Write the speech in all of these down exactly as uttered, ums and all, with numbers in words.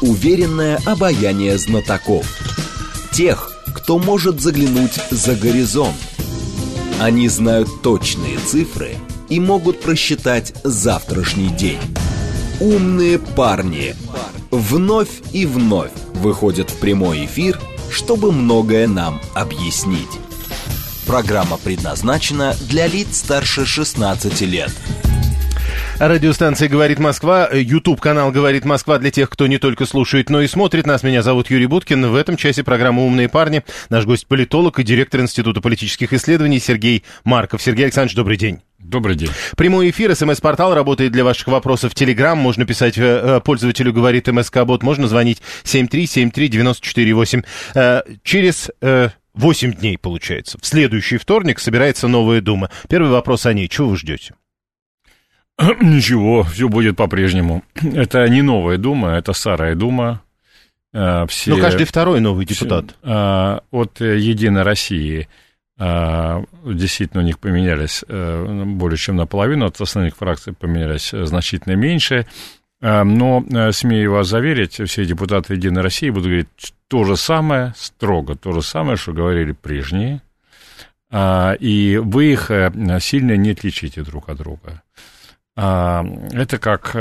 уверенное обаяние знатоков. Тех, кто может заглянуть за горизонт. Они знают точные цифры и могут просчитать завтрашний день. Умные парни вновь и вновь выходят в прямой эфир, чтобы многое нам объяснить. Программа предназначена для лиц старше шестнадцати лет. Радиостанция «Говорит Москва», YouTube-канал «Говорит Москва» для тех, кто не только слушает, но и смотрит нас. Меня зовут Юрий Буткин. В этом часе программа «Умные парни». Наш гость — политолог и директор Института политических исследований Сергей Марков. Сергей Александрович, добрый день. Добрый день. Прямой эфир, смс-портал работает для ваших вопросов в Телеграм. Можно писать э, пользователю «Говорит МСК-бот», можно звонить семь три семь три девять четыре восемь. Э, через... Э, Восемь дней, получается. В следующий вторник собирается новая Дума. Первый вопрос о ней. Чего вы ждете? Ничего, все будет по-прежнему. Это не новая Дума, это старая Дума. Все, Но каждый второй новый депутат. Все, от «Единой России» действительно у них поменялись более чем наполовину, от остальных фракций поменялись значительно меньше. Но, смею вас заверить, все депутаты «Единой России» будут говорить то же самое, строго то же самое, что говорили прежние, и вы их сильно не отличите друг от друга. Это как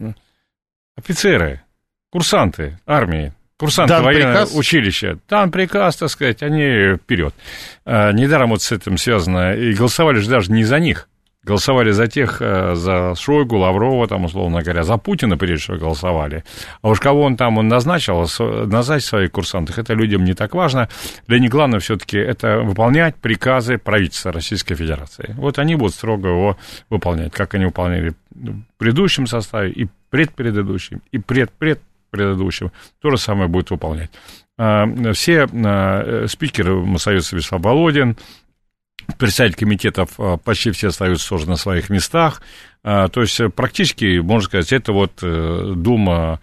офицеры, курсанты армии, курсанты Дан военного приказ? училища. Дан приказ, так сказать, они вперед. Недаром вот с этим связано, и голосовали же даже не за них. Голосовали за тех, за Шойгу, Лаврова, там, условно говоря, за Путина, прежде всего, голосовали. А уж кого он там он назначил, назначить своих курсантов, это людям не так важно. Для них главное все-таки это выполнять приказы правительства Российской Федерации. Вот они будут строго его выполнять, как они выполняли в предыдущем составе, и предпредыдущем, и предпредпредыдущем. То же самое будет выполнять. Все спикеры Моссоюза Вячеслав Володин, председатели комитетов почти все остаются тоже на своих местах. То есть, практически, можно сказать, это вот Дума,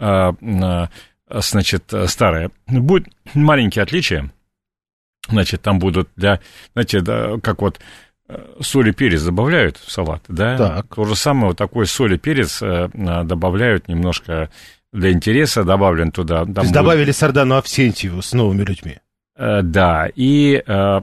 значит, старая. Будет маленькие отличия. Значит, там будут для, знаете, да, как вот соль и перец добавляют в салат, да? Так. То же самое, вот такой соль и перец добавляют немножко для интереса, добавлен туда. То есть, добавили будет... Сардану Авсентьеву с новыми людьми. Да, и э, э,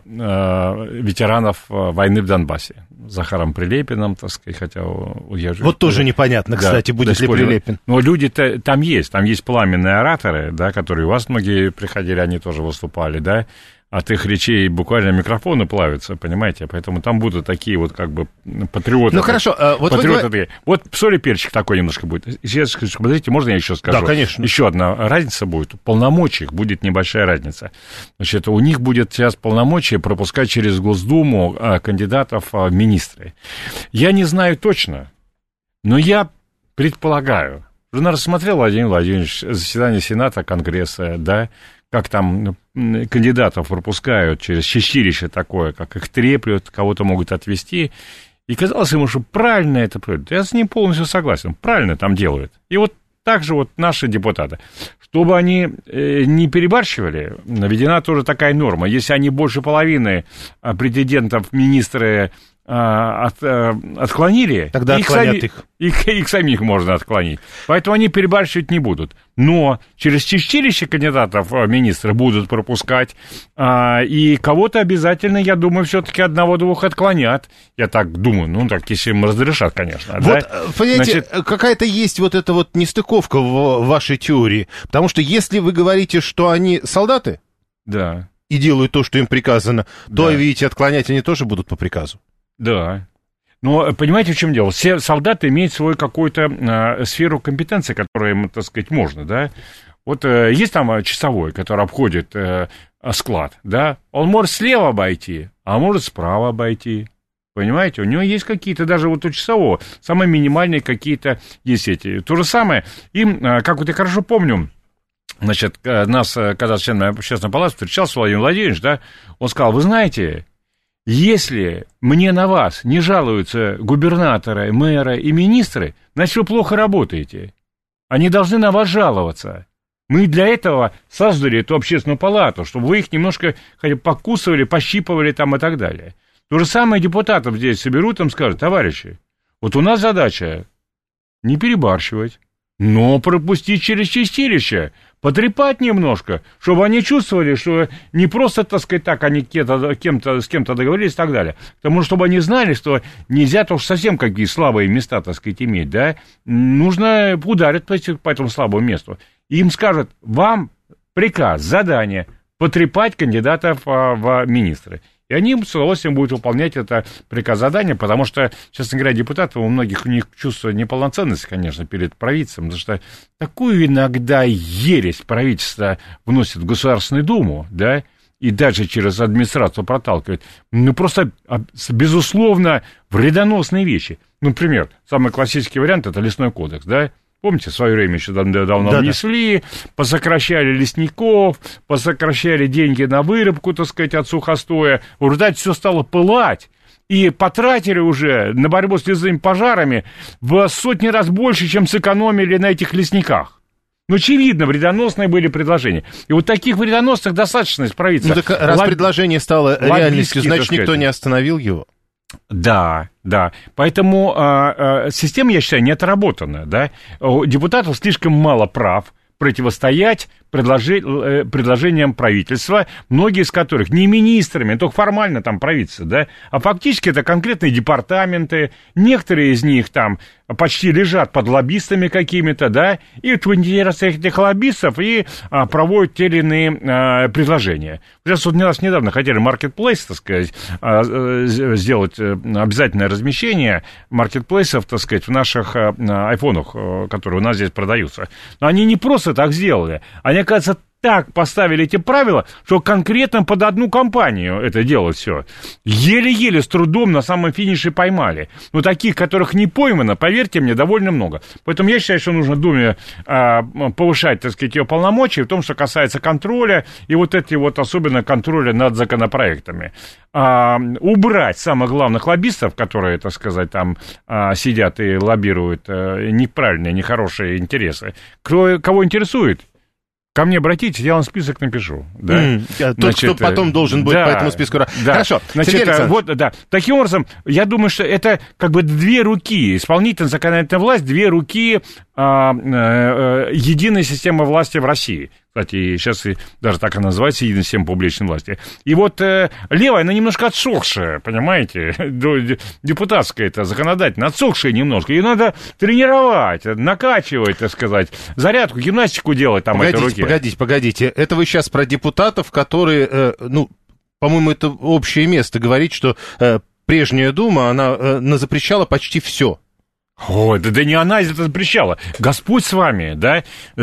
ветеранов войны в Донбассе. Захаром Прилепиным, так сказать, хотя я же... Вот тоже непонятно, кстати, да, будет ли Прилепин. Но люди-то там есть, там есть пламенные ораторы, да, которые у вас многие приходили, они тоже выступали, да, от их речей буквально микрофоны плавятся, понимаете, поэтому там будут такие вот как бы патриоты. Ну, хорошо, вот патриоты вы... Вот соль и перчик такой немножко будет. Сейчас, смотрите, можно я еще скажу? Да, конечно. Еще одна разница будет. В полномочиях будет небольшая разница. Значит, у них будет сейчас полномочия пропускать через Госдуму кандидатов в министры. Я не знаю точно, но я предполагаю. Жена рассмотрела, Владимир Владимирович, заседание Сената, Конгресса, да, как там кандидатов пропускают через чистилище такое, как их треплют, кого-то могут отвезти. И казалось ему, что правильно это происходит. Я с ним полностью согласен. Правильно там делают. И вот так же вот наши депутаты. Чтобы они не перебарщивали, наведена тоже такая норма. Если они больше половины претендентов в министры От, отклонили, тогда их отклонят сами, их. их. Их самих можно отклонить. Поэтому они перебарщивать не будут. Но через чистилище кандидатов в министры будут пропускать, а, и кого-то обязательно, я думаю, все-таки одного-двух отклонят. Я так думаю, ну, так, если им разрешат, конечно. Вот, да? понимаете, Значит... какая-то есть вот эта вот нестыковка в вашей теории. Потому что если вы говорите, что они солдаты, да, и делают то, что им приказано, то, да, видите, отклонять они тоже будут по приказу. Да. Но понимаете, в чем дело? Все солдаты имеют свою какую-то э, сферу компетенции, которую им, так сказать, можно, да. Вот э, есть там часовой, который обходит э, склад, да. Он может слева обойти, а может справа обойти. Понимаете? У него есть какие-то, даже вот у часового, самые минимальные какие-то есть эти. То же самое. Им, э, как вот я хорошо помню, значит, нас, когда член общественной палаты встречался Владимир Владимирович, да, он сказал, вы знаете... Если мне на вас не жалуются губернаторы, мэры и министры, значит, вы плохо работаете. Они должны на вас жаловаться. Мы для этого создали эту общественную палату, чтобы вы их немножко хотя бы покусывали, пощипывали там и так далее. То же самое депутатов здесь соберут, им скажут, товарищи, вот у нас задача не перебарщивать, но пропустить через чистилище, потрепать немножко, чтобы они чувствовали, что не просто, так сказать, так они кем-то, кем-то, с кем-то договорились и так далее. Потому чтобы они знали, что нельзя-то уж совсем какие слабые места, так сказать, иметь, да, нужно ударить по, по этому слабому месту. Им скажут, вам приказ, задание потрепать кандидатов а, в министры. И они с удовольствием будут выполнять это приказ задания, потому что, честно говоря, депутаты, у многих у них чувство неполноценности, конечно, перед правительством, потому что такую иногда ересь правительство вносит в Государственную Думу, да, и даже через администрацию проталкивает, ну, просто, безусловно, вредоносные вещи. Например, самый классический вариант – это лесной кодекс, да. Помните, в свое время еще давно да, внесли, да. посокращали лесников, посокращали деньги на вырубку, так сказать, от сухостоя. В результате все стало пылать. И потратили уже на борьбу с лесными пожарами в сотни раз больше, чем сэкономили на этих лесниках. Ну, очевидно, вредоносные были предложения. И вот таких вредоносных достаточно из правительства. Ну, так раз Лоб... предложение стало реальностью, значит, никто не остановил его. Да, да. Поэтому э, э, система, я считаю, не отработана, да. У депутатов слишком мало прав противостоять предложи, э, предложениям правительства, многие из которых не министрами, только формально там правительство, да, а фактически это конкретные департаменты, некоторые из них там почти лежат под лоббистами какими-то, да, и в интересах этих лоббистов и а, проводят те или иные а, предложения. Сейчас вот нас недавно хотели маркетплейс, так сказать, а, а, сделать обязательное размещение маркетплейсов, так сказать, в наших а, айфонах, которые у нас здесь продаются. Но они не просто так сделали, они, оказывается, так поставили эти правила, что конкретно под одну компанию это делают все. Еле-еле, с трудом на самом финише поймали. Но таких, которых не поймано, поверьте мне, довольно много. Поэтому я считаю, что нужно Думе а, повышать, так сказать, ее полномочия в том, что касается контроля, и вот эти вот особенно контроля над законопроектами. А, убрать самых главных лоббистов, которые, так сказать, там а, сидят и лоббируют а, неправильные, нехорошие интересы. Кто, кого интересует? Ко мне обратитесь, я вам список напишу. Да? Mm, тот, значит, кто потом должен будет да, по этому списку... Да. Хорошо, значит, вот, да. Таким образом, я думаю, что это как бы две руки, исполнительная, законодательная власть, две руки а, а, единой системы власти в России. Кстати, сейчас даже так и называется единая система публичной власти. И вот э, левая, она немножко отсохшая, понимаете, депутатская это законодательная, отсохшая немножко. Ее надо тренировать, накачивать, так сказать, зарядку, гимнастику делать там погодите, этой руке. Погодите, погодите, это вы сейчас про депутатов, которые, э, ну, по-моему, это общее место говорить, что э, прежняя Дума, она э, запрещала почти все. Ой, да, да не она это запрещала. Господь с вами, да?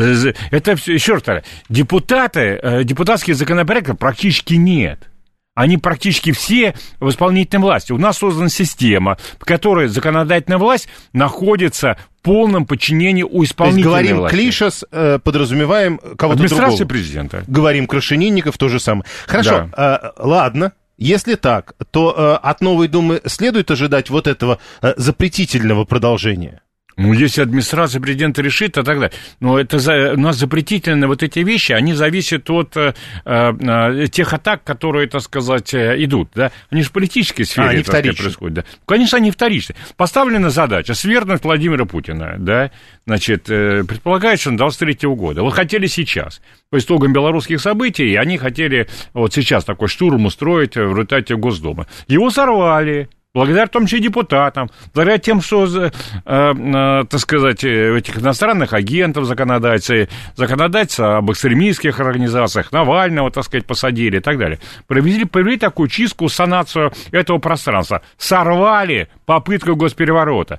Это все, еще раз, депутаты, депутатские законопроекты практически нет. Они практически все в исполнительной власти. У нас создана система, в которой законодательная власть находится в полном подчинении у исполнительной власти. То есть говорим власти. Клишес, э, подразумеваем кого-то другого. Администрация президента. Говорим Крашенинников, то же самое. Хорошо, да. э, ладно. Если так, то э, от новой Думы следует ожидать вот этого э, запретительного продолжения? Ну, если администрация президента решит, то тогда... Но это за, у нас запретительные вот эти вещи, они зависят от э, э, тех атак, которые, так сказать, идут, да? Они же в политической сфере а, они так, происходят, да? Конечно, они вторичные. Поставлена задача свергнуть Владимира Путина, да? Значит, э, предполагается, что он двадцать третьего года. Вот хотели сейчас. По итогам белорусских событий, они хотели вот сейчас такой штурм устроить в результате Госдумы. Его сорвали. Благодаря в том числе депутатам, благодаря тем, что, э, э, так сказать, этих иностранных агентов законодательцы, законодательцы об экстремистских организациях, Навального, так сказать, посадили и так далее. Провели, провели такую чистку, санацию этого пространства. Сорвали попытку госпереворота,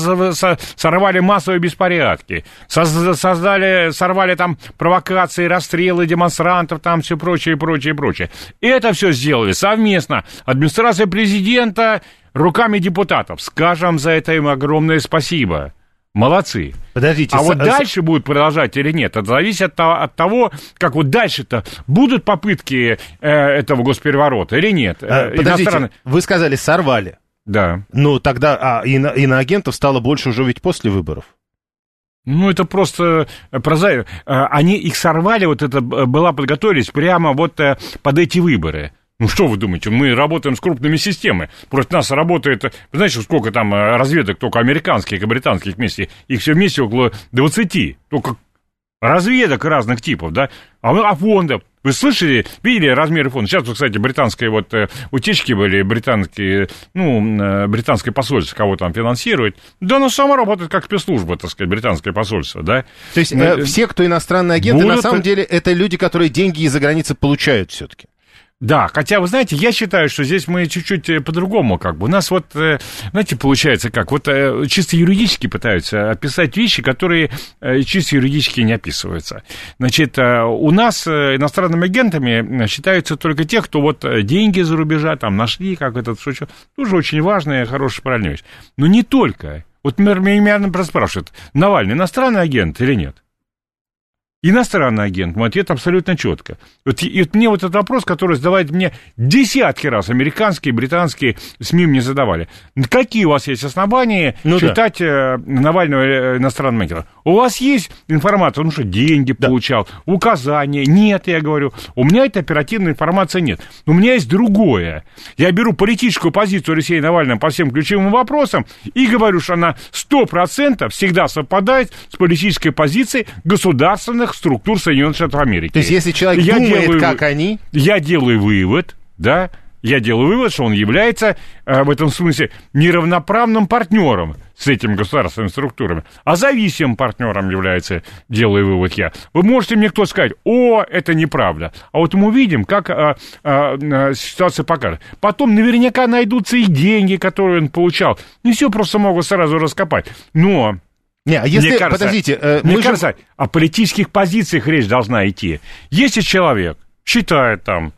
сорвали массовые беспорядки, создали, сорвали там провокации, расстрелы демонстрантов, там все прочее, прочее, прочее. И это все сделали совместно. Администрация президента руками депутатов. Скажем за это им огромное спасибо. Молодцы. Подождите. А с... вот дальше будут продолжать или нет, это зависит от того, от того как вот дальше-то будут попытки э, этого госпереворота или нет. А, подождите, иностранные... вы сказали, сорвали. Да. Ну, тогда а, ино, иноагентов стало больше уже ведь после выборов. Ну, это просто прозаик. Они их сорвали, вот это была, подготовились прямо вот под эти выборы. Ну, что вы думаете, мы работаем с крупными системами. Против нас работает, вы знаете, сколько там разведок только американских и британских вместе? Их все вместе около двадцати. Только разведок разных типов, да? А, а фондов? Вы слышали, видели размеры фонда? Сейчас, кстати, британские вот э, утечки были, британские, ну, э, британское посольство кого там финансирует. Да оно само работает как спецслужба, так сказать, британское посольство, да? То есть э, все, кто иностранные агенты, будут... на самом деле, это люди, которые деньги из-за границы получают все-таки. Да, хотя, вы знаете, я считаю, что здесь мы чуть-чуть по-другому как бы. У нас вот, знаете, получается как, вот чисто юридически пытаются описать вещи, которые чисто юридически не описываются. Значит, у нас иностранными агентами считаются только те, кто вот деньги за рубежа там нашли, как это, что, тоже очень важная, хорошая, правильная вещь. Но не только. Вот меня, например, спрашивают, Навальный иностранный агент или нет? Иностранный агент, мой ответ абсолютно четко. Вот, и вот мне вот этот вопрос, который задавали мне десятки раз, американские, британские СМИ мне задавали. Какие у вас есть основания ну считать да. Навального иностранным агентом? У вас есть информация, ну что, деньги да. получал, указания? Нет, я говорю. У меня этой оперативной информации нет. У меня есть другое. Я беру политическую позицию Алексея Навального по всем ключевым вопросам и говорю, что она сто процентов всегда совпадает с политической позицией государственных структур Соединенных Штатов Америки. То есть, если человек я думает, делаю, как они... Я делаю вывод, да, я делаю вывод, что он является э, в этом смысле неравноправным партнером с этими государственными структурами, а зависимым партнером является, делаю вывод я. Вы можете мне кто сказать, о, это неправда. А вот мы увидим, как э, э, ситуация покажет. Потом наверняка найдутся и деньги, которые он получал. Не все просто могут сразу раскопать. Но... Не, а если, мне кажется, подождите, э, мне мы кажется, же... о политических позициях речь должна идти. Если человек считает там,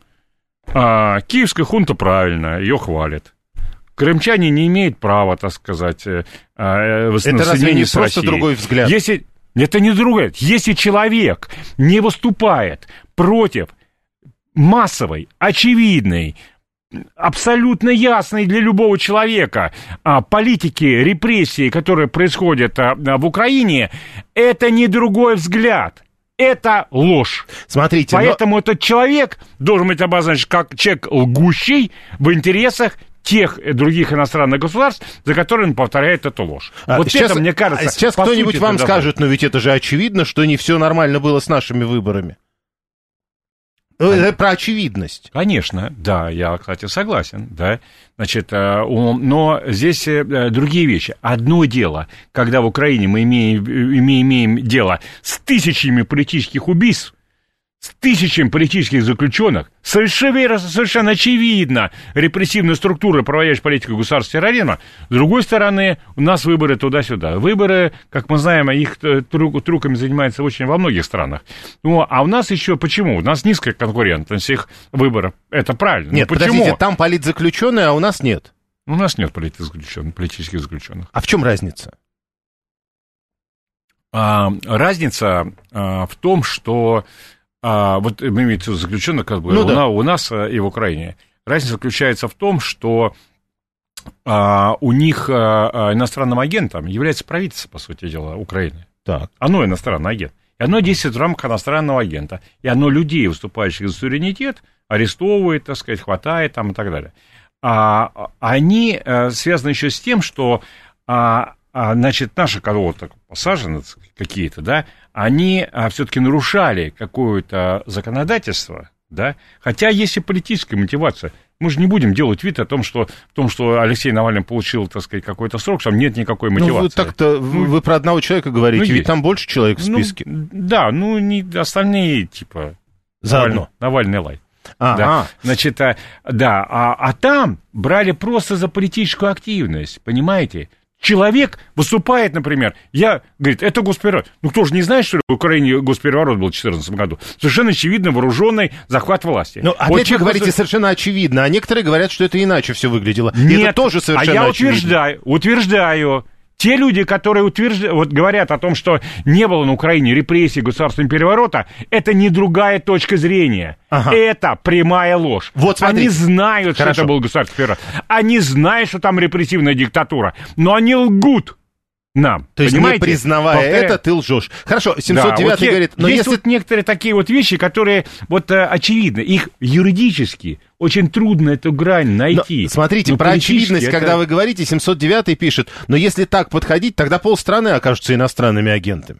э, киевская хунта правильно, ее хвалит, крымчане не имеют права, так сказать, э, э, в это разве не просто Россией. Другой взгляд? Если, это не другой. Если человек не выступает против массовой, очевидной, абсолютно ясной для любого человека а, политики репрессий, которые происходят а, в Украине, это не другой взгляд. Это ложь. Смотрите, поэтому но... этот человек должен быть обозначен как человек лгущий в интересах тех других иностранных государств, за которые он повторяет эту ложь. А, вот сейчас, это, мне кажется... Сейчас кто-нибудь вам скажет, но ведь это же очевидно, что не все нормально было с нашими выборами. Это про очевидность. Конечно, да, я, кстати, согласен, да. Значит, но здесь другие вещи. Одно дело, когда в Украине мы имеем, имеем дело с тысячами политических убийств, с тысячами политических заключенных, совершенно, совершенно очевидно репрессивные структуры, проводящие политику государства терроризма. С другой стороны, у нас выборы туда-сюда. Выборы, как мы знаем, их трюками занимаются очень во многих странах. Ну, а у нас еще почему? У нас низкая конкурентность их выборов. Это правильно. Нет, почему? Подождите, там политзаключенные, а у нас нет. У нас нет политзаключенных, политических заключенных. А в чем разница? А, разница а, в том, что А, вот мы имеем в виду заключенных, как бы, ну, у, да. на, у нас и в Украине. Разница заключается в том, что а, у них а, иностранным агентом является правительство, по сути дела, Украины. Так. Оно иностранный агент. И оно действует в рамках иностранного агента. И оно людей, выступающих за суверенитет, арестовывает, так сказать, хватает там, и так далее. А, они а, связаны еще с тем, что... А, А, значит, наши кого-то посажены какие-то, да, они а, все-таки нарушали какое-то законодательство, да, хотя есть и политическая мотивация. Мы же не будем делать вид о том, что, в том, что Алексей Навальный получил, так сказать, какой-то срок, там нет никакой мотивации. Ну, вы так-то, ну, вы про одного человека говорите, ну, ведь там больше человек в списке. Ну, да, ну, не остальные, типа, заодно. Навальный, Навальный лай. А-а. Да. Значит, а, да, а, а там брали просто за политическую активность, понимаете? Человек выступает, например, я, говорит, это госпереворот. Ну, кто же не знает, что в Украине госпереворот был в две тысячи четырнадцатом году? Совершенно очевидно вооруженный захват власти. Ну, опять вот вы говорите, просто... совершенно очевидно, а некоторые говорят, что это иначе все выглядело. Нет, и это тоже совершенно а я очевидно. утверждаю, утверждаю, те люди, которые утверждают, вот говорят о том, что не было на Украине репрессий государственного переворота, это не другая точка зрения. Ага. Это прямая ложь. Вот, они знают, Хорошо. что это был государственный переворот. Они знают, что там репрессивная диктатура. Но они лгут. нам. То есть, понимаете? не признавая Повторяю. это, ты лжешь. Хорошо, семьсот девятый да, вот говорит... Но есть если... вот некоторые такие вот вещи, которые вот э, очевидны. Их юридически очень трудно эту грань найти. Но, смотрите, Но про очевидность, это... когда вы говорите, семьсот девятый пишет, но если так подходить, тогда полстраны окажутся иностранными агентами.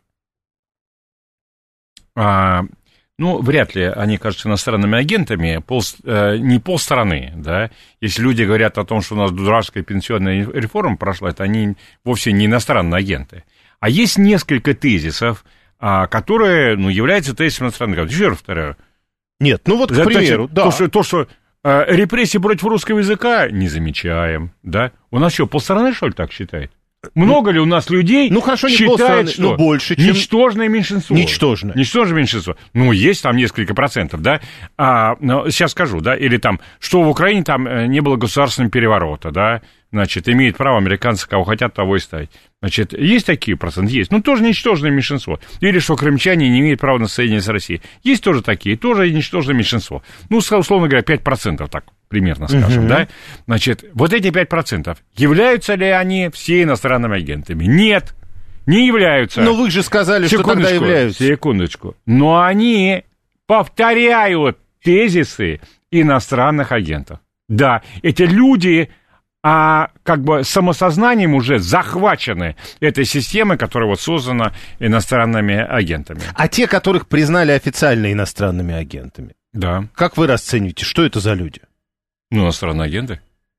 А, ну, вряд ли они кажутся иностранными агентами, пол, э, не полстраны, да. Если люди говорят о том, что у нас дурацкая пенсионная реформа прошла, это они вовсе не иностранные агенты. А есть несколько тезисов, а, которые, ну, являются тезисом иностранных агентов. Еще раз повторяю. Нет, ну вот, к Это, примеру, то, да. То, что, то, что э, репрессии против русского языка не замечаем, да. У нас что, полстраны, что ли, так считает? Много ли у нас людей ну, хорошо, не считает, полстраны, что но больше, чем... ничтожное меньшинство? Ничтожное. Ничтожное меньшинство. Ну, есть там несколько процентов, да. А, ну, сейчас скажу, да. Или там, что в Украине там не было государственного переворота, да. Значит, имеют право американцы, кого хотят, того и ставить. Значит, есть такие проценты? Есть. Ну, тоже ничтожное меньшинство. Или что крымчане не имеют права на соединение с Россией. Есть тоже такие, тоже ничтожное меньшинство. Ну, условно говоря, пять процентов так примерно скажем, uh-huh. да. Значит, вот эти пять процентов, являются ли они все иностранными агентами? Нет, не являются. Но вы же сказали, что тогда являются. Секундочку. Но они повторяют тезисы иностранных агентов. Да, эти люди... а как бы самосознанием уже захвачены этой системой, которая вот создана иностранными агентами. А те, которых признали официально иностранными агентами? Да. Как вы расцениваете, что это за люди? Ну, иностранные агенты.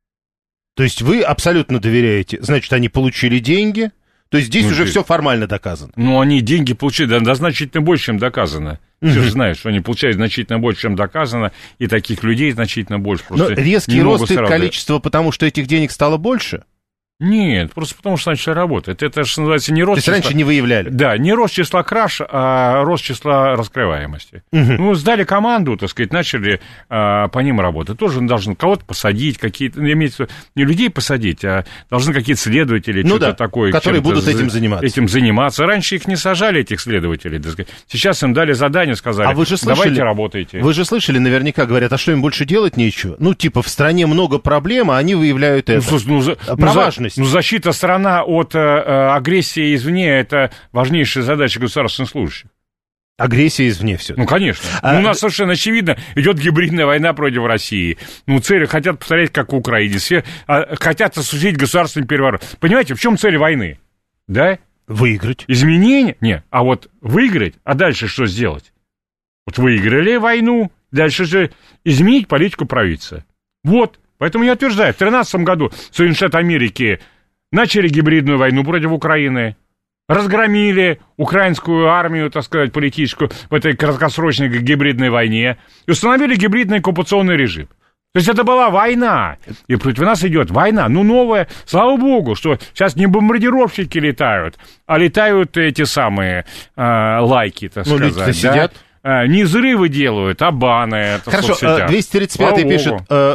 То есть вы абсолютно доверяете, значит, они получили деньги, то есть здесь ну, уже ты... все формально доказано. Ну, они деньги получили, да, да значительно больше, чем доказано. Ты же знаешь, что они получают значительно больше, чем доказано, и таких людей значительно больше. Но резкий рост их количества, потому что этих денег стало больше? Нет, просто потому что начали работать. Это же называется не рост числа... То есть раньше не выявляли? Да, не рост числа краж, а рост числа раскрываемости. Угу. Ну, сдали команду, так сказать, начали а, по ним работать. Тоже должны кого-то посадить, какие-то, имеется не людей посадить, а должны какие-то следователи, ну что-то да, такое. Которые будут этим заниматься. Этим заниматься. Раньше их не сажали, этих следователей, так сказать. Сейчас им дали задание, сказали, а вы же слышали, давайте работайте. Вы же слышали, наверняка говорят, а что им больше делать нечего? Ну, типа, в стране много проблем, а они выявляют это. Ну, слушай, ну, за, Про важность. Ну, защита страны от э, агрессии извне – это важнейшая задача государственных служащих. Агрессия извне все. Ну, конечно. А... Ну, у нас совершенно очевидно идет гибридная война против России. Ну, цели хотят повторять, как в Украине. Все а, хотят осуществить государственный переворот. Понимаете, в чем цель войны? Да? Выиграть. Изменение? Нет. А вот выиграть, а дальше что сделать? Вот выиграли войну, дальше же изменить политику правительства. Вот. Поэтому я утверждаю, в две тысячи тринадцатом году Соединенные Штаты Америки начали гибридную войну против Украины, разгромили украинскую армию, так сказать, политическую в этой краткосрочной гибридной войне и установили гибридный оккупационный режим. То есть это была война, и против нас идет война, ну новая, слава богу, что сейчас не бомбардировщики летают, а летают эти самые э, лайки, так ну, сказать. Да? Сидят. Не взрывы делают, а баны. Это хорошо, двести тридцать пятый пишет,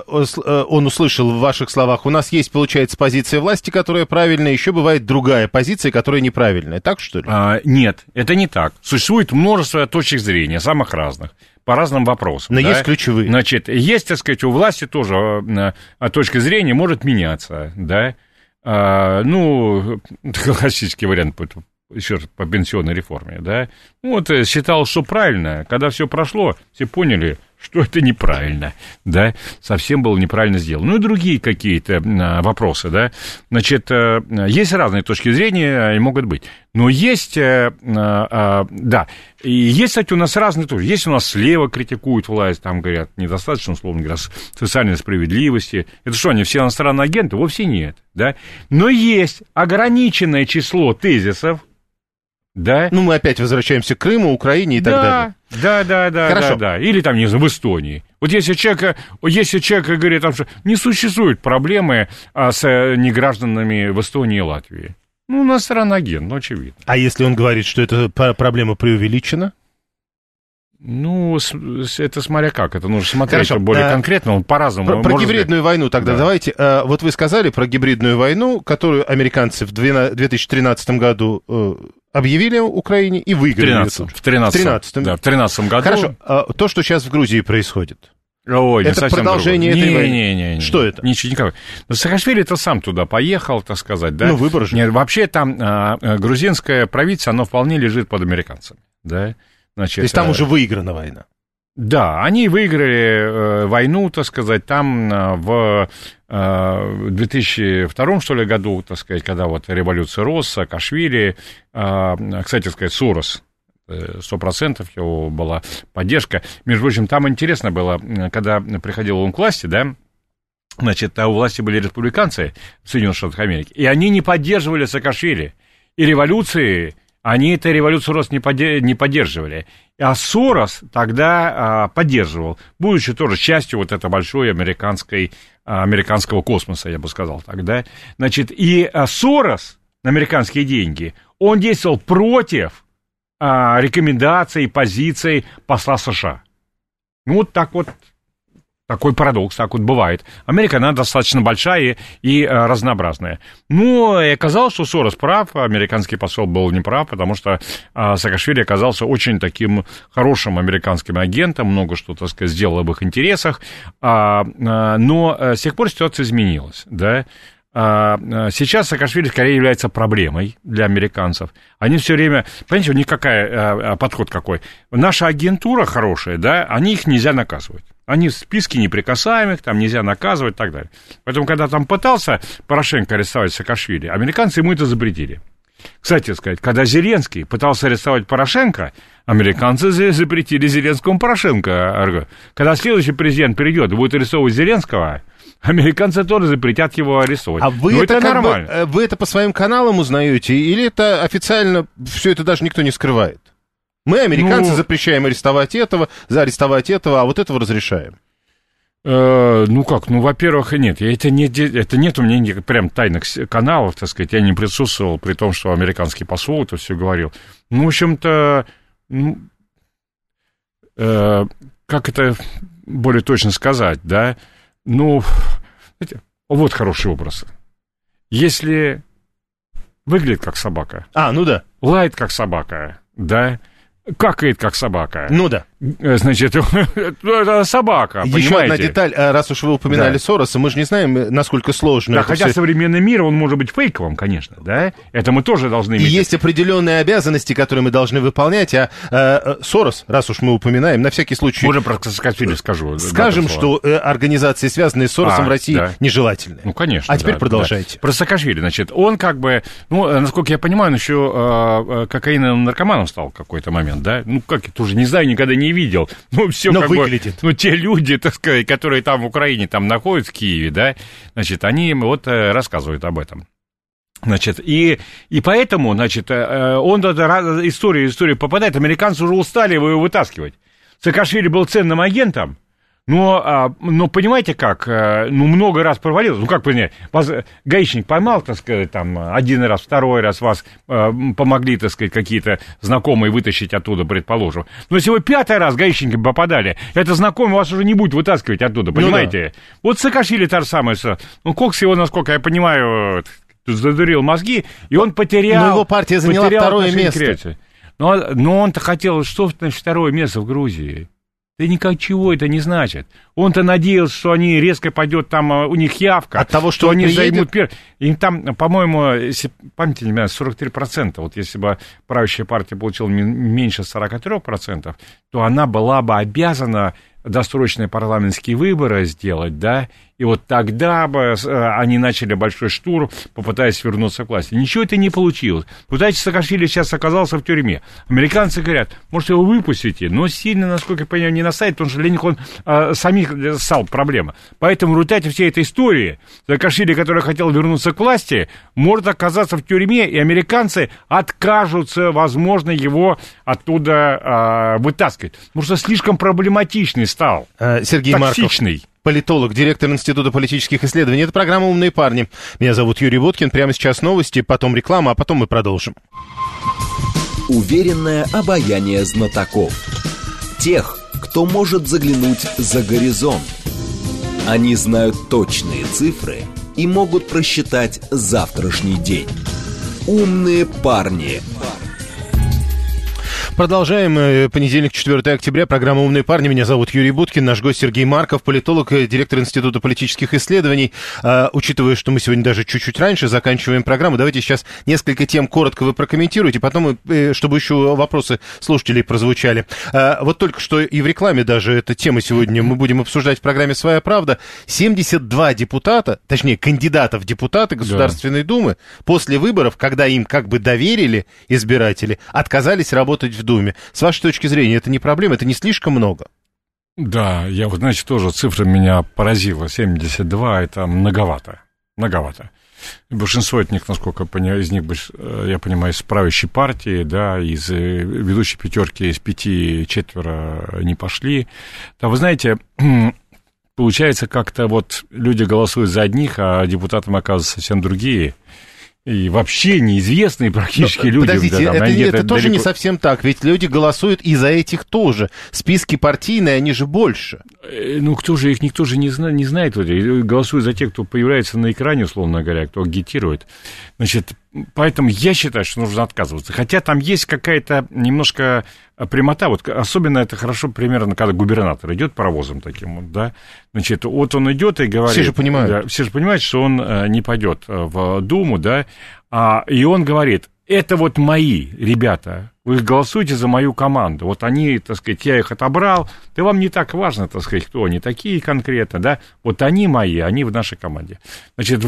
он услышал в ваших словах, у нас есть, получается, позиция власти, которая правильная, еще бывает другая позиция, которая неправильная. Так, что ли? А, нет, это не так. Существует множество точек зрения, самых разных, по разным вопросам. Но да? есть ключевые. Значит, есть, так сказать, у власти тоже точка зрения может меняться, да. А, ну, классический вариант еще раз по пенсионной реформе, да, вот считал, что правильно, когда все прошло, все поняли, что это неправильно, да, совсем было неправильно сделано. Ну и другие какие-то а, вопросы, да, значит, а, есть разные точки зрения, и могут быть, но есть, а, а, да, и есть, кстати, у нас разные тоже, есть у нас слева критикуют власть, там говорят, недостаточно, условно говоря, социальной справедливости, это что, они все иностранные агенты? Вовсе нет, да, но есть ограниченное число тезисов, да? Ну, мы опять возвращаемся к Крыму, Украине и так да, далее. Да, да, да, Хорошо. да, да. Или там, не знаю, в Эстонии. Вот если человек, если человек говорит, там, что не существует проблемы а, с негражданами в Эстонии и Латвии. Ну, иностранный агент, ну, очевидно. А если он говорит, что эта проблема преувеличена? Ну, это смотря как, это нужно смотреть. Хорошо. Более а, конкретно, он по-разному. Про, про гибридную сказать. войну тогда да. давайте. А, вот вы сказали про гибридную войну, которую американцы в две тысячи тринадцатом году э, объявили Украине и выиграли. В тринадцатом. В тринадцатом, да, в тринадцатом году. Хорошо, а, то, что сейчас в Грузии происходит, Ой, это продолжение другое. этой не, войны. Не, не, не, Что это? Ничего, никакого. Но Саакашвили-то сам туда поехал, так сказать, да? Ну, выбор же. Нет, вообще там а, грузинское правительство, оно вполне лежит под американцами, да? Значит, То есть там а, уже выиграна война. Да, они выиграли э, войну, так сказать, там э, в э, две тысячи втором, что ли, году, так сказать, когда вот революция Росса, Саакашвили, э, кстати сказать, Сорос, сто процентов его была поддержка. Между прочим, там интересно было, когда приходил он к власти, да, значит, а у власти были республиканцы в Соединенных Штатах Америки, и они не поддерживали Саакашвили, и революции... Они эту революцию Росс не поддерживали. А Сорос тогда а, поддерживал, будучи тоже частью вот этой большой американской, а, американского космоса, я бы сказал тогда. Значит, и а, Сорос на американские деньги, он действовал против а, рекомендаций, позиций посла США. Ну, вот так вот. Такой парадокс, так вот бывает. Америка, она достаточно большая и, и а, разнообразная. Но и оказалось, что Сорос прав, американский посол был неправ, потому что а, Саакашвили оказался очень таким хорошим американским агентом, много что, так сказать, сделал в их интересах, а, а, но а, с тех пор ситуация изменилась, да. Сейчас Саакашвили скорее является проблемой для американцев. Они все время, понимаете, у них какая, подход какой. Наша агентура хорошая, да, они их нельзя наказывать. Они в списке неприкасаемых, там нельзя наказывать и так далее. Поэтому, когда там пытался Порошенко арестовать Саакашвили, американцы ему это запретили. Кстати сказать, когда Зеленский пытался арестовать Порошенко, американцы запретили Зеленскому Порошенко. Когда следующий президент придет и будет арестовывать Зеленского, американцы тоже запретят его арестовать. А вы Но это, это как нормально. бы, вы это по своим каналам узнаете, или это официально все это даже никто не скрывает? Мы, американцы, ну, запрещаем арестовать этого, заарестовать этого, а вот этого разрешаем. Э, ну как, ну, во-первых, нет, это, не, это нет у меня прям тайных каналов, так сказать, я не присутствовал, при том, что американский посол это все говорил. Ну, в общем-то, ну, э, как это более точно сказать, да, ну, знаете, вот хороший образ. Если выглядит как собака, а, ну да, лает как собака, да, какает как собака. Ну да. Значит, это собака, еще понимаете? Одна деталь, раз уж вы упоминали да. Сороса, мы же не знаем, насколько сложно. Да, хотя все... современный мир, он может быть фейковым, конечно, да? Это мы тоже должны иметь. И есть определенные обязанности, которые мы должны выполнять, а э, Сорос, раз уж мы упоминаем, на всякий случай... Можно про Саакашвили скажу. Скажем, что э, организации, связанные с Соросом а, в России, да. нежелательны. Ну, конечно. А теперь да, продолжайте. Да. Про Саакашвили, значит, он как бы, ну, насколько я понимаю, он еще э, кокаиновым наркоманом стал в какой-то момент, да? Ну, как, я тоже не знаю, никогда не видел. Ну, все но как выглядит. бы, ну, те люди, так сказать, которые там в Украине, там находятся, в Киеве, да, значит, они вот рассказывают об этом. Значит, и, и поэтому, значит, он историю, историю попадает, американцы уже устали его вытаскивать. Саакашвили был ценным агентом, но, но понимаете как, ну, много раз провалился, ну, как понять, вас гаишник поймал, так сказать, там, один раз, второй раз вас помогли, так сказать, какие-то знакомые вытащить оттуда, предположим. Но если вы пятый раз гаишники попадали, это знакомый вас уже не будет вытаскивать оттуда, понимаете? Ну, да. Вот Саакашвили та же самая, ну, Кокс его, насколько я понимаю, задурил мозги, и он потерял... Но его партия заняла второе место. Но, но он-то хотел, что значит второе место в Грузии? Да ничего это не значит. Он-то надеялся, что они резко пойдет там, у них явка. От того, что, что они приедет... займут первый. Им там, по-моему, если память не знаю, сорок три процента. Вот если бы правящая партия получила меньше сорок три процента, то она была бы обязана досрочные парламентские выборы сделать, да, и вот тогда бы они начали большой штурм, попытаясь вернуться к власти. Ничего это не получилось. Пытаясь, Саакашвили сейчас оказался в тюрьме. Американцы говорят, может, его выпустите, но сильно, насколько я понимаю, не настаивает, потому что для них он а, самих стал проблема. Поэтому в результате всей этой истории Саакашвили, который хотел вернуться к власти, может оказаться в тюрьме, и американцы откажутся, возможно, его оттуда а, вытаскивать. Потому что слишком проблематичный стал. Сергей токсичный. Марков, политолог, директор Института политических исследований. Это программа «Умные парни». Меня зовут Юрий Боткин. Прямо сейчас новости, потом реклама, а потом мы продолжим. Уверенное обаяние знатоков. Тех, кто может заглянуть за горизонт. Они знают точные цифры и могут просчитать завтрашний день. «Умные парни». Продолжаем. Понедельник, четвёртого октября. Программа «Умные парни». Меня зовут Юрий Буткин. Наш гость Сергей Марков, политолог, директор Института политических исследований. А, учитывая, что мы сегодня даже чуть-чуть раньше заканчиваем программу, давайте сейчас несколько тем коротко вы прокомментируете, потом, чтобы еще вопросы слушателей прозвучали. А, вот только что и в рекламе даже эта тема сегодня мы будем обсуждать в программе «Своя правда». семьдесят два депутата, точнее, кандидата в депутаты Государственной да. Думы после выборов, когда им как бы доверили избиратели, отказались работать в Думе. С вашей точки зрения, это не проблема, это не слишком много? Да, я вот, значит, тоже цифра меня поразила. семьдесят два, это многовато. Многовато. Большинство из них, насколько я понимаю, из них, я понимаю, из правящей партии, да, из ведущей пятерки, из пяти четверо не пошли. Да, вы знаете, получается, как-то вот люди голосуют за одних, а депутатам оказываются совсем другие. И вообще неизвестные практически Но, люди. Подождите, да, это, это, это это тоже далеко... не совсем так, ведь люди голосуют и за этих тоже. Списки партийные, они же больше. Ну, кто же их, никто же не, зна, не знает. Голосуют за тех, кто появляется на экране, условно говоря, кто агитирует. Значит, поэтому я считаю, что нужно отказываться. Хотя там есть какая-то немножко прямота. Вот особенно это хорошо примерно, когда губернатор идет паровозом таким вот, да. Значит, вот он идет и говорит... Все же понимают. Да, все же понимают, что он не пойдет в Думу, да. А, и он говорит, это вот мои ребята, вы голосуете за мою команду, вот они, так сказать, я их отобрал, да вам не так важно, так сказать, кто они такие конкретно, да, вот они мои, они в нашей команде. Значит,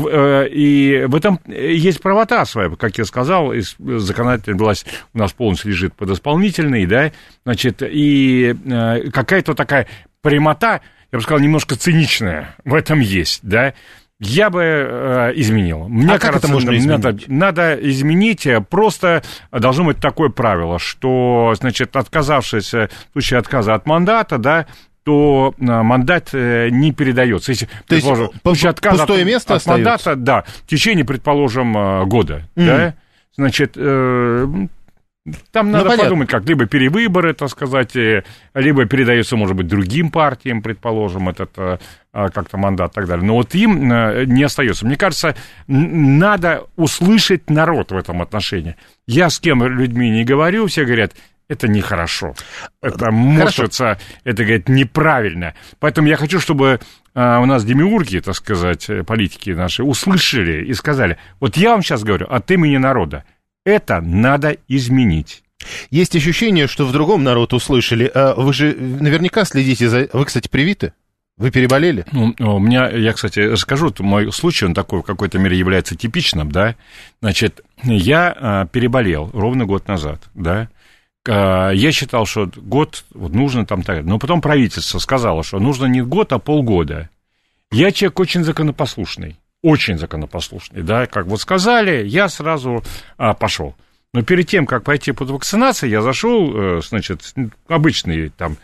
и в этом есть правота своя, как я сказал, законодательная власть у нас полностью лежит под исполнительной, да, значит, и какая-то такая прямота, я бы сказал, немножко циничная в этом есть, да. Я бы э, изменил. Мне а кажется, как это можно изменить? Надо, надо изменить. Просто должно быть такое правило, что, значит, отказавшись в случае отказа от мандата, да, то мандат не передается. Если, то есть пустое от, место от остается? Мандата, да, в течение, предположим, года, mm. да, значит... Э, Там надо ну, подумать, как либо перевыборы, так сказать, либо передается, может быть, другим партиям, предположим, этот как-то мандат и так далее. Но вот им не остается. Мне кажется, надо услышать народ в этом отношении. Я с кем людьми не говорю, все говорят, это нехорошо, это морщится, это, говорит, неправильно. Поэтому я хочу, чтобы у нас демиурги, так сказать, политики наши, услышали и сказали, вот я вам сейчас говорю от имени народа, это надо изменить. Есть ощущение, что в другом народ услышали. А вы же наверняка следите за... Вы, кстати, привиты? Вы переболели? Ну, у меня, я, кстати, скажу, мой случай, он такой в какой-то мере является типичным, да. Значит, я а, переболел ровно год назад, да. А, я считал, что год вот, нужно там так. Но потом правительство сказало, что нужно не год, а полгода. Я человек очень законопослушный. Очень законопослушный, да, как вот сказали, я сразу а, пошел. Но перед тем, как пойти под вакцинацию, я зашел, значит, обычный там,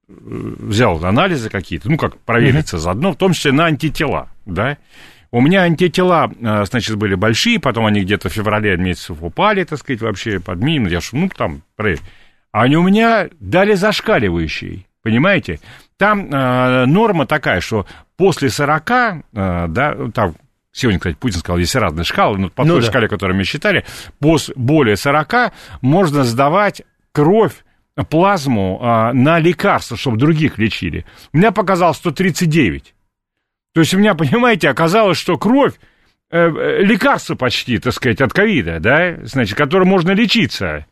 взял анализы какие-то, ну, как провериться mm-hmm. заодно, в том числе на антитела, да. У меня антитела, значит, были большие, потом они где-то в феврале месяцев упали, так сказать, вообще под минус, я что, ну, там, проверь. А они у меня дали зашкаливающие, понимаете? Там э, норма такая, что после сорока, э, да, там, сегодня, кстати, Путин сказал, есть разные шкалы, но по ну той да. шкале, которую мы считали, после более сорока можно сдавать кровь, плазму а, на лекарства, чтобы других лечили. У меня показалось сто тридцать девять. То есть у меня, понимаете, оказалось, что кровь, э, лекарство почти, так сказать, от ковида, да, значит, которым можно лечиться.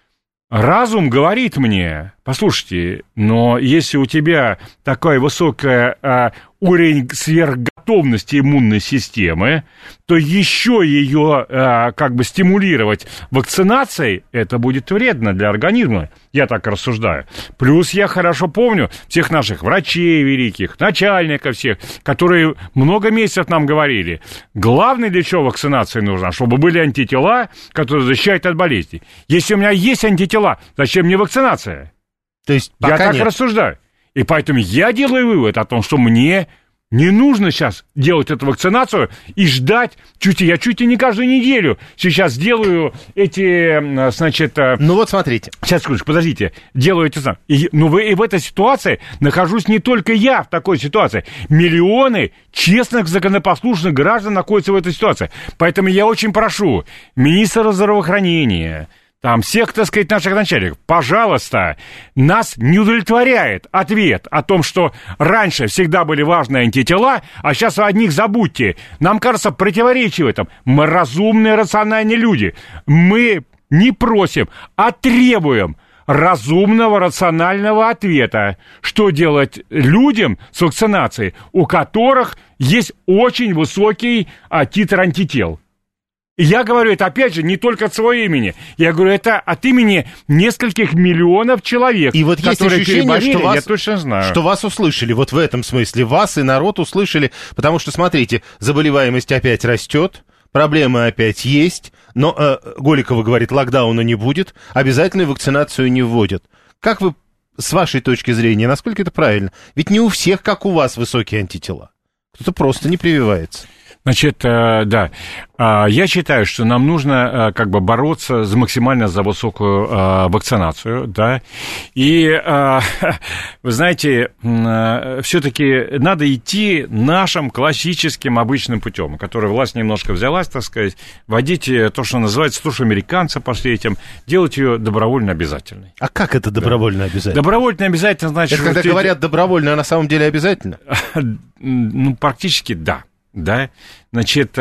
Разум говорит мне, послушайте, но если у тебя такой высокий а, уровень сверхготовности иммунной системы, то еще ее а, как бы стимулировать вакцинацией, это будет вредно для организма. Я так рассуждаю. Плюс я хорошо помню всех наших врачей великих, начальников всех, которые много месяцев нам говорили, главное для чего вакцинация нужна, чтобы были антитела, которые защищают от болезней. Если у меня есть антитела, зачем мне вакцинация? То есть я так нет. рассуждаю. И поэтому я делаю вывод о том, что мне не нужно сейчас делать эту вакцинацию и ждать, чуть я чуть ли не каждую неделю сейчас делаю эти, значит... Ну вот смотрите. Сейчас, секундочку, подождите. Делаю эти... И, ну вы, и в этой ситуации нахожусь не только я в такой ситуации. Миллионы честных, законопослушных граждан находятся в этой ситуации. Поэтому я очень прошу министра здравоохранения, там всех, так сказать, наших начальников. Пожалуйста, нас не удовлетворяет ответ о том, что раньше всегда были важные антитела, а сейчас о них забудьте. Нам кажется, противоречие в этом. Мы разумные, рациональные люди. Мы не просим, а требуем разумного, рационального ответа. Что делать людям с вакцинацией, у которых есть очень высокий а, титр антител? И я говорю это, опять же, не только от своего имени. Я говорю это от имени нескольких миллионов человек, и вот есть которые ощущение, переболели, что вас, я точно знаю. Что вас услышали, вот в этом смысле. Вас и народ услышали, потому что, смотрите, заболеваемость опять растет, проблемы опять есть, но э, Голикова говорит, локдауна не будет, обязательную вакцинацию не вводят. Как вы, с вашей точки зрения, насколько это правильно? Ведь не у всех, как у вас, высокие антитела. Кто-то просто не прививается. Значит, да, я считаю, что нам нужно как бы бороться за максимально за высокую вакцинацию, да, и, вы знаете, все-таки надо идти нашим классическим обычным путем, который власть немножко взялась, так сказать, вводить то, что называется, то, что американцы пошли этим, делать ее добровольно обязательной. А как это добровольно да. обязательно? Добровольно обязательно, значит... Это когда говорят добровольно, а на самом деле обязательно? Ну, практически да. Да, значит,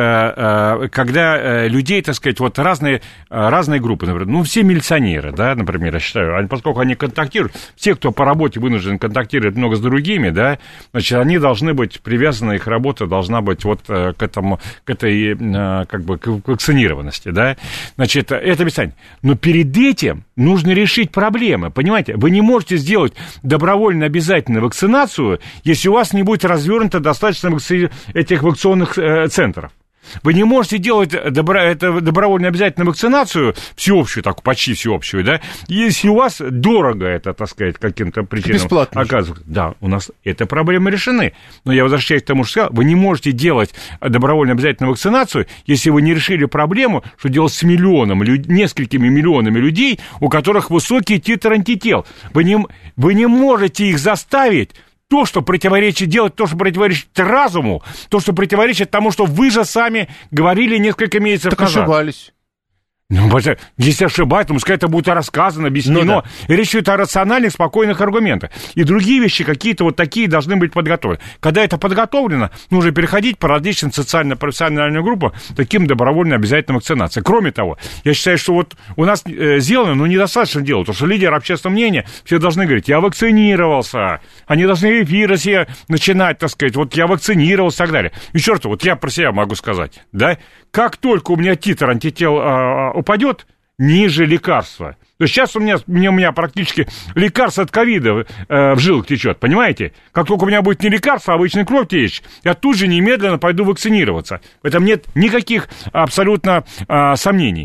когда людей, так сказать, вот разные, разные группы, например, ну, все милиционеры, да, например, я считаю, поскольку они контактируют, все, кто по работе вынужден контактировать много с другими, да, значит, они должны быть привязаны, их работа должна быть вот к этому, к этой, как бы, к вакцинированности, да, значит, это обязательно. Но перед этим нужно решить проблемы, понимаете, вы не можете сделать добровольно обязательную вакцинацию, если у вас не будет развернуто достаточно вакци... этих вакцинаций центров. Вы не можете делать добро, это добровольно обязательную вакцинацию, всеобщую, так, почти всеобщую, да, если у вас дорого это, так сказать, каким-то причинам бесплатно оказывается. Да, у нас эта проблема решены. Но я возвращаюсь к тому, что сказал, вы не можете делать добровольно обязательную вакцинацию, если вы не решили проблему, что делать с миллионом, несколькими миллионами людей, у которых высокий титр антител. Вы не, вы не можете их заставить то, что противоречит делать, то, что противоречит разуму, то, что противоречит тому, что вы же сами говорили несколько месяцев так назад. Так ошибались. Ну, если ошибаются, пускай это будет рассказано, объяснено. Ну, да. Речь идет о рациональных, спокойных аргументах. И другие вещи какие-то вот такие должны быть подготовлены. Когда это подготовлено, нужно переходить по различным социально-профессиональным группам таким добровольно обязательным вакцинациям. Кроме того, я считаю, что вот у нас э, сделано, но недостаточно делать, потому что лидеры общественного мнения все должны говорить, я вакцинировался. Они должны эфиры себе начинать, так сказать, вот я вакцинировался и так далее. Еще раз, вот я про себя могу сказать, да, как только у меня титр антител э, упадет ниже лекарства. То есть сейчас у меня, у меня, у меня практически лекарство от ковида э, в жилах течет, понимаете? Как только у меня будет не лекарство, а обычная кровь течь, я тут же немедленно пойду вакцинироваться. В этом нет никаких абсолютно э, сомнений.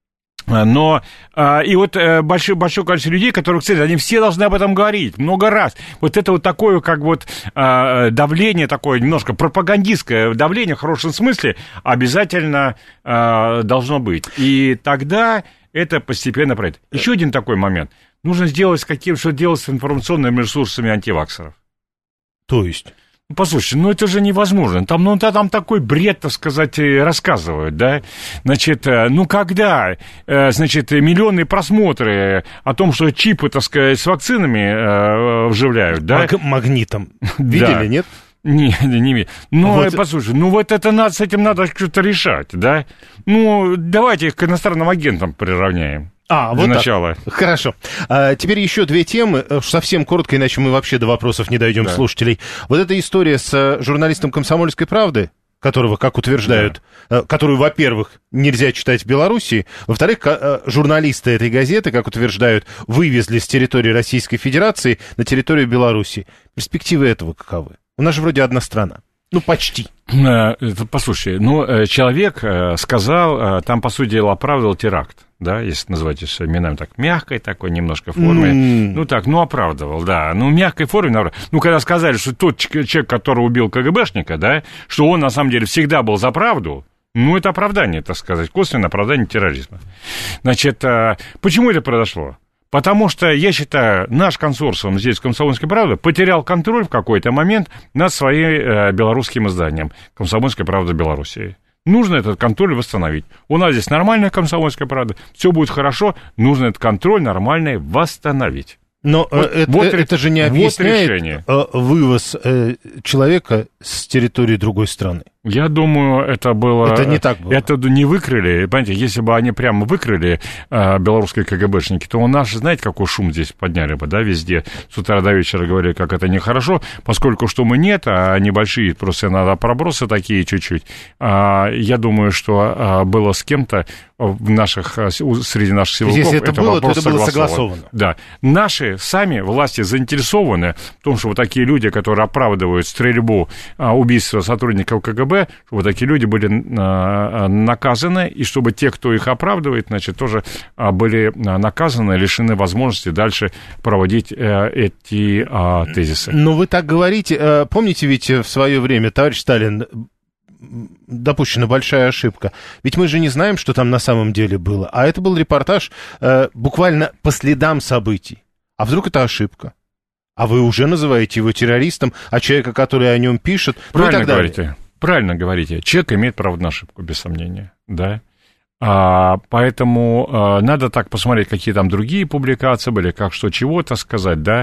Но а, и вот а, большое, большое количество людей, которые, кстати, они все должны об этом говорить много раз. Вот это вот такое, как вот а, давление такое, немножко пропагандистское давление, в хорошем смысле, обязательно а, должно быть. И тогда это постепенно пройдет. Еще один такой момент. Нужно сделать каким, что делать с информационными ресурсами антиваксеров. То есть? Послушайте, ну это же невозможно. Там, ну, там такой бред, так сказать, рассказывают, да. Значит, ну когда, значит, миллионные просмотры о том, что чипы, так сказать, с вакцинами э, вживляют, да. Маг- магнитом. Видели, да. Нет? Не, не видел. Ну, вот. Послушай, ну вот это надо, с этим надо что-то решать, да. Ну, давайте их к иностранным агентам приравняем. А, вот начало. Так. Хорошо. А, теперь еще две темы, совсем коротко, иначе мы вообще до вопросов не дойдем, да. Слушателей. Вот эта история с журналистом «Комсомольской правды», которого, как утверждают, да. которую, во-первых, нельзя читать в Беларуси, во-вторых, журналисты этой газеты, как утверждают, вывезли с территории Российской Федерации на территорию Беларуси. Перспективы этого каковы? У нас же вроде одна страна. Ну, почти. Послушай, ну, человек сказал, там, по сути дела, оправдывал теракт, да, если называть это именами так, мягкой такой немножко форме. Mm. Ну, так, ну, оправдывал, да. Ну, в мягкой форме, ну, когда сказали, что тот человек, который убил КГБшника, да, что он, на самом деле, всегда был за правду, ну, это оправдание, так сказать, косвенное оправдание терроризма. Значит, почему это произошло? Потому что, я считаю, наш консорциум здесь, «Комсомольской правды», потерял контроль в какой-то момент над своим э, белорусским изданием «Комсомольская правда Белоруссии». Нужно этот контроль восстановить. У нас здесь нормальная «Комсомольская правда», все будет хорошо, нужно этот контроль нормальный восстановить. Но вот, это, вот, это же не объясняет вот вывоз э, человека с территории другой страны. Я думаю, это было... Это не так было. Это не выкрыли. Понимаете, если бы они прямо выкрыли, э, белорусские КГБшники, то у нас, знаете, какой шум здесь подняли бы, да, везде. С утра до вечера говорили, как это нехорошо, поскольку шума нет, а они большие, просто надо пробросы такие чуть-чуть. А, я думаю, что а, было с кем-то в наших, среди наших силовиков... Если это, это было, то это было согласовано. Да. Наши сами власти заинтересованы в том, что вот такие люди, которые оправдывают стрельбу, а, убийство сотрудников КГБ, чтобы вот такие люди были наказаны, и чтобы те, кто их оправдывает, значит, тоже были наказаны, лишены возможности дальше проводить эти тезисы. Но вы так говорите, помните, ведь в свое время товарищ Сталин... допущена большая ошибка. Ведь мы же не знаем, что там на самом деле было. А это был репортаж э, буквально по следам событий. А вдруг это ошибка? А вы уже называете его террористом, а человека, который о нем пишет... Правильно ну и так далее. говорите. Правильно говорите. Человек имеет право на ошибку, без сомнения. Да? А, поэтому а, надо так посмотреть, какие там другие публикации были, как что, чего-то сказать, да.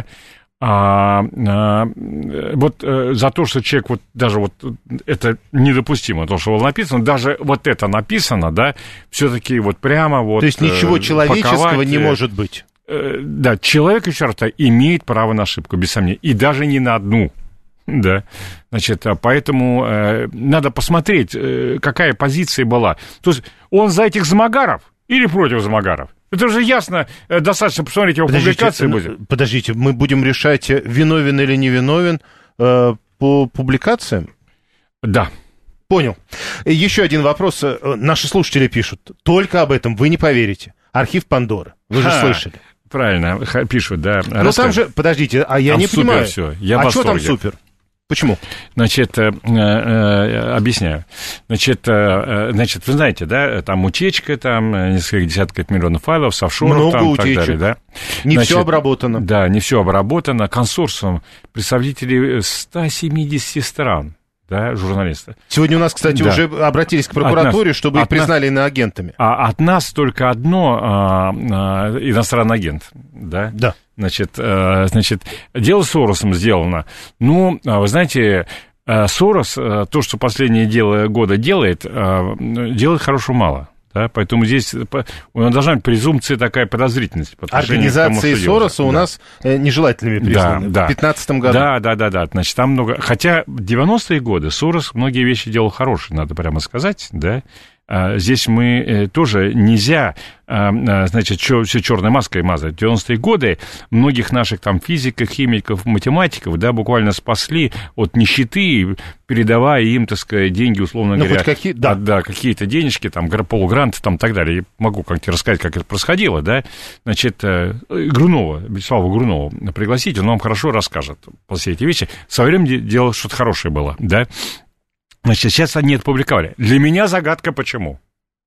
А, а, вот а, за то, что человек, вот даже вот это недопустимо, то, что было написано, даже вот это написано, да, все-таки вот прямо вот... То есть ничего человеческого паковать, не может быть. Э, да, человек, еще раз, имеет право на ошибку, без сомнения, и даже не на одну. Да, значит, поэтому э, надо посмотреть, э, какая позиция была. То есть он за этих замагаров или против замагаров? Это же ясно, э, достаточно посмотреть его подождите, публикации будет. Подождите, мы будем решать, виновен или не виновен э, по публикациям? Да. Понял. Еще один вопрос. Наши слушатели пишут. Только об этом вы не поверите. Архив Пандоры. Вы же Ха. слышали. Правильно, пишут, да. Ну там же, подождите, а я там не супер понимаю. Все. Я а что там супер? Почему? Значит, э, э, объясняю. Значит, э, значит, вы знаете, да, там утечка, там несколько десятков миллионов файлов с офшоров, много там, утечек. Так далее, да. Не значит, все обработано. Да, не все обработано. Консорциум представителей ста семидесяти стран. Да, журналисты. Сегодня у нас, кстати, да. уже обратились к прокуратуре, нас, чтобы их признали нас, иноагентами. А от нас только одно а, а, иностранный агент, да? Да. Значит, а, значит, дело с Соросом сделано. Ну, вы знаете, Сорос, то, что последние дело года делает, делает хорошего мало. Да, поэтому здесь у нас должна быть презумпция такая подозрительность. Организации тому, Сороса у да. нас нежелательными признаны. Да, да. В две тысячи пятнадцатом году. Да, да, да, да. Значит, там много. Хотя в девяностые годы Сорос многие вещи делал хорошие, надо прямо сказать, да. Здесь мы тоже нельзя, значит, все черной маской мазать. В девяностые годы многих наших там физиков, химиков, математиков, да, буквально спасли от нищеты, передавая им, так сказать, деньги, условно ну, говоря. Хоть какие, да. Да, какие-то денежки, там, полгранты, там, так далее. Я могу как-то рассказать, как это происходило, да. Значит, Грунова, Вячеслава Грунова пригласите, он вам хорошо расскажет по все эти вещи. В свое время делал что-то хорошее было, да. Значит, сейчас они это публиковали. Для меня загадка почему.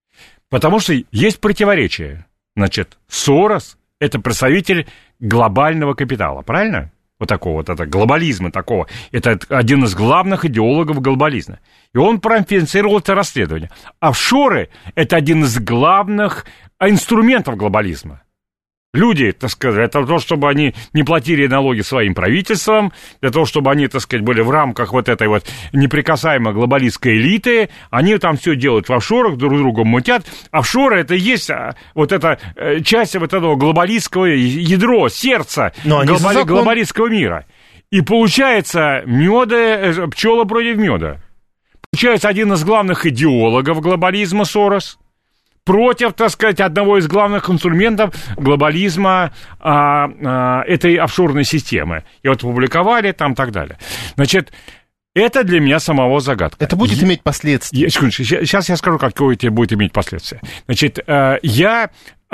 Потому что есть противоречие. Значит, Сорос – это представитель глобального капитала, правильно? Вот такого вот, это глобализма такого. Это один из главных идеологов глобализма. И он профинансировал это расследование. Офшоры – это один из главных инструментов глобализма. Люди, так сказать, для того, чтобы они не платили налоги своим правительствам, для того, чтобы они, так сказать, были в рамках вот этой вот неприкасаемой глобалистской элиты, они там все делают в офшорах, друг друга мутят. Офшоры — это и есть вот эта часть вот этого глобалистского ядро, сердца глобали- глобалистского мира. И получается меда, пчела против меда. Получается один из главных идеологов глобализма Сорос против, так сказать, одного из главных инструментов глобализма а, а, этой офшорной системы. И вот публиковали там и так далее. Значит, это для меня самого загадка. Это будет я, иметь последствия. Я, сейчас я скажу, какое это будет иметь последствия. Значит, я,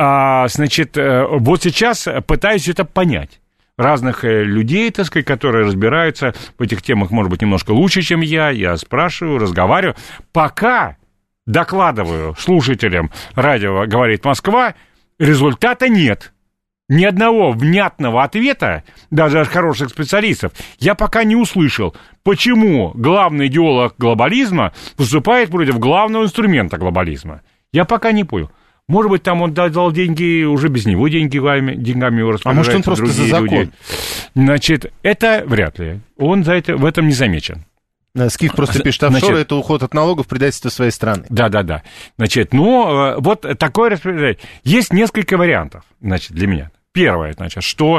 значит, вот сейчас пытаюсь это понять. Разных людей, так сказать, которые разбираются в этих темах, может быть, немножко лучше, чем я. Я спрашиваю, разговариваю. Пока докладываю слушателям радио «Говорит Москва», результата нет. Ни одного внятного ответа, даже от хороших специалистов, я пока не услышал, почему главный идеолог глобализма выступает против главного инструмента глобализма. Я пока не понял. Может быть, там он дал деньги, уже без него деньги, деньгами его распоряжаются. А может, он просто за закон? Люди. Значит, это вряд ли. Он за это, в этом не замечен. Скиф просто пишет, офшоры — это уход от налогов, предательство своей страны. Да-да-да. Значит, ну, вот такое распоряжение. Есть несколько вариантов, значит, для меня. Первое, значит, что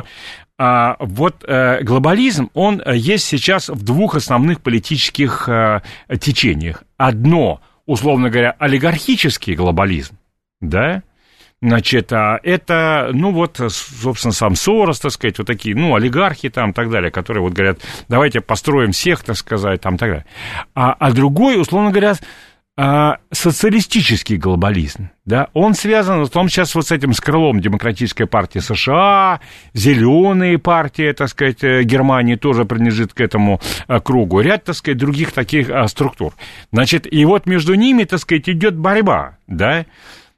а, вот а, глобализм, он есть сейчас в двух основных политических а, течениях. Одно, условно говоря, олигархический глобализм, да, значит, а это, ну, вот, собственно, сам Сорос, так сказать, вот такие, ну, олигархи там, так далее, которые вот говорят, давайте построим всех, так сказать, там, так далее. А, а другой, условно говоря, а, социалистический глобализм, да, он связан, в том сейчас вот с этим, с крылом Демократической партии США, зеленые партии, так сказать, Германии тоже принадлежит к этому а, кругу, ряд, так сказать, других таких а, структур. Значит, и вот между ними, так сказать, идет борьба, да.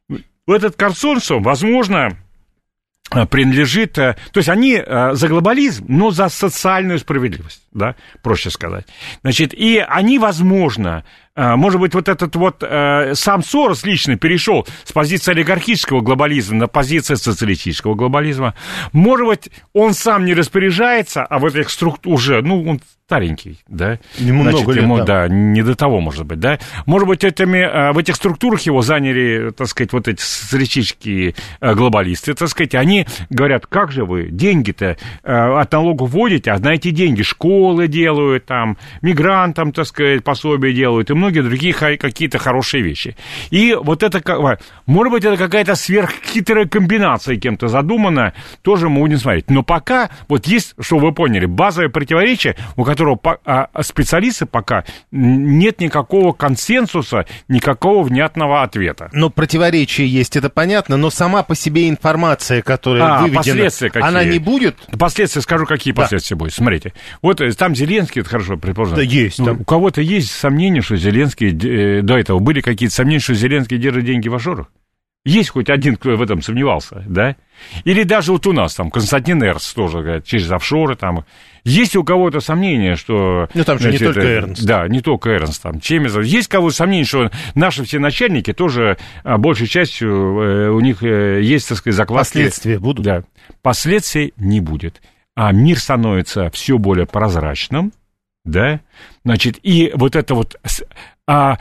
Этот консорциум, возможно, принадлежит... То есть они за глобализм, но за социальную справедливость, да, проще сказать. Значит, и они, возможно, может быть, вот этот вот сам Сорос лично перешел с позиции олигархического глобализма на позицию социалистического глобализма. Может быть, он сам не распоряжается, а в этих структурах уже, ну, он старенький, да. Ему Значит, много лет, ему, да. да, не до того, может быть, да. Может быть, этими, в этих структурах его заняли, так сказать, вот эти социалистические глобалисты, так сказать, они говорят, как же вы деньги-то от налогов вводите, а на эти деньги школы делают, там, мигрантам, так сказать, пособия делают, и многие другие какие-то хорошие вещи. И вот это, может быть, это какая-то сверххитрая комбинация кем-то задуманная, тоже мы будем смотреть. Но пока, вот есть, что вы поняли, базовое противоречие, у которого специалисты пока нет никакого консенсуса, никакого внятного ответа. Но противоречие есть, это понятно, но сама по себе информация, которая а, выведена, последствия какие? Она не будет? Последствия, скажу, какие да. последствия будут. Смотрите, вот там Зеленский, это хорошо предположено. Да, есть. Ну, там. У кого-то есть сомнения, что Зеленский, э, до этого были какие-то сомнения, что Зеленский держит деньги в офшорах? Есть хоть один, кто в этом сомневался, да? Или даже вот у нас, там, Константин Эрнст тоже, говорит, через офшоры, там. Есть у кого-то сомнения, что... Ну, там же значит, не только Эрнст. Да, не только Эрнст, там, Чемезов. Есть у кого-то сомнения, что наши все начальники тоже, большей частью, у них есть, так сказать, закладки... Последствия будут? Да. Последствий не будет. А мир становится все более прозрачным, да? Значит, и вот это вот... А,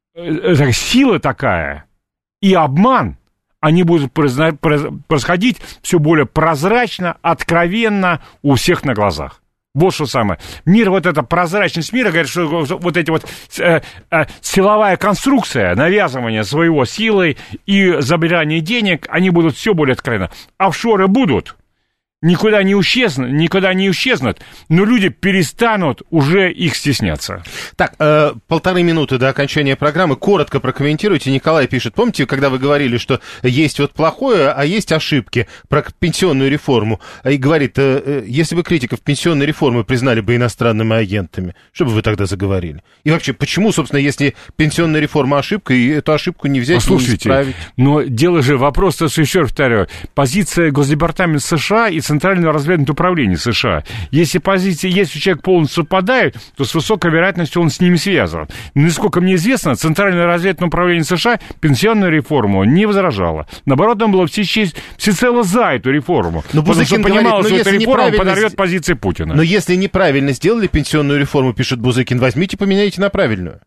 а, сила такая... И обман, они будут происходить все более прозрачно, откровенно у всех на глазах. Вот что самое. Мир, вот эта прозрачность мира, говорит, что вот эти вот э, э, силовая конструкция, навязывание своего силой и забирание денег, они будут все более откровенно. Офшоры будут. Никуда не исчезнут, никуда не исчезнут, но люди перестанут уже их стесняться. Так, э, полторы минуты до окончания программы. Коротко прокомментируйте. Николай пишет, помните, когда вы говорили, что есть вот плохое, а есть ошибки про пенсионную реформу? И говорит, э, э, если бы критиков пенсионной реформы признали бы иностранными агентами, что бы вы тогда заговорили? И вообще, почему, собственно, если пенсионная реформа ошибка, и эту ошибку не взять, Послушайте, не исправить? Но дело же, вопрос-то еще повторяю. Позиция Госдепартамента США и Центрального разведывательного управления США. Если позиции, если человек полностью совпадает, то с высокой вероятностью он с ними связан. Насколько мне известно, Центральное разведывательное управление США пенсионную реформу не возражало. Наоборот, оно было всецело за эту реформу. Но потому что понимало, что эта реформа подорвет позиции Путина. Но если неправильно сделали пенсионную реформу, пишет Бузыкин, возьмите, поменяйте на правильную.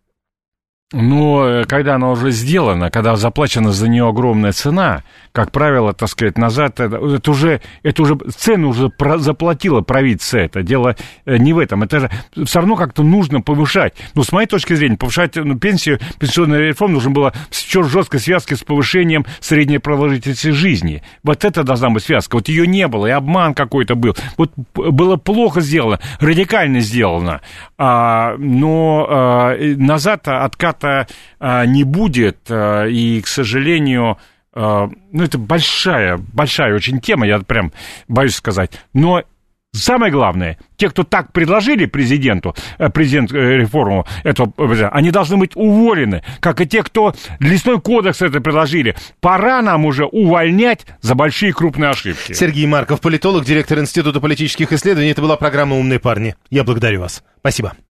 Но когда она уже сделана, когда заплачена за нее огромная цена, как правило, так сказать, назад, это, это уже, это уже цену уже про, заплатила правительство. Это дело не в этом. Это же все равно как-то нужно повышать. Ну, с моей точки зрения, повышать ну, пенсию, пенсионная реформа нужна была с жесткой связкой с повышением средней продолжительности жизни. Вот это должна быть связка. Вот ее не было, и обман какой-то был. Вот было плохо сделано, радикально сделано. А, но а, назад откат не будет, и, к сожалению, ну, это большая, большая очень тема, я прям боюсь сказать, но Самое главное, те, кто так предложили президенту, президент реформу, эту, они должны быть уволены, как и те, кто лесной кодекс это предложили. Пора нам уже увольнять за большие крупные ошибки. Сергей Марков, политолог, директор Института политических исследований. Это была программа «Умные парни». Я благодарю вас. Спасибо.